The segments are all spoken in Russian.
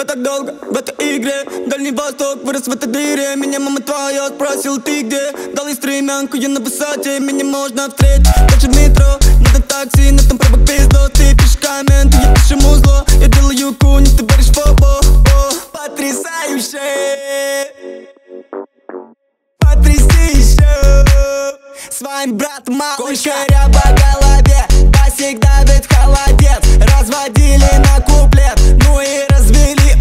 Я так долго в этой игре. Дальний Восток вырос в этой дыре. Меня мама твоя спросила, ты где? Дал ей стремянку, я на высоте. Меня можно встретить дальше в метро. Надо такси, на том пробок пизду. Ты пишешь комменты, я пишу музло. Я делаю куни, ты веришь в фобо. Потрясающе, потряси еще своим братом малышка. Кучеря по голове, басик давит холодец. Разводили на куплет, ну и развели.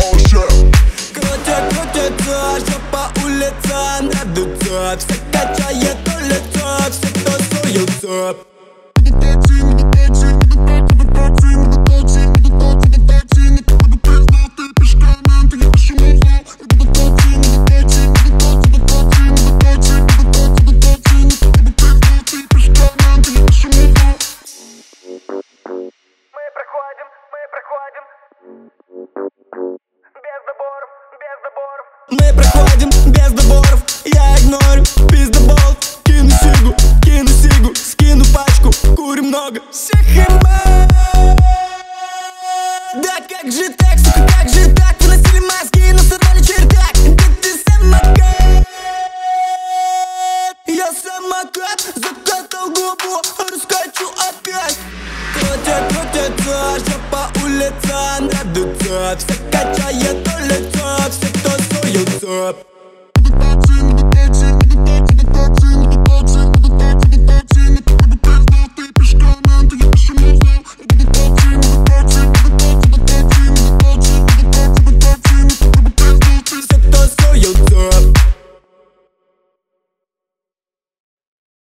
Крутится, что по улицам радуются. Все качает улица, все кто суется. Мы проходим без доборов, я игнорю пиздобол. Кину сигу, скину пачку, курим много. Всех имей. Да как же так, сука, как же так? Выносили мозги, но сорвали чердак. Да ты самокат. Я самокат, закатал губу, раскачу опять. Крутится, что по улицам радуются. Все качает улица, все кто суется.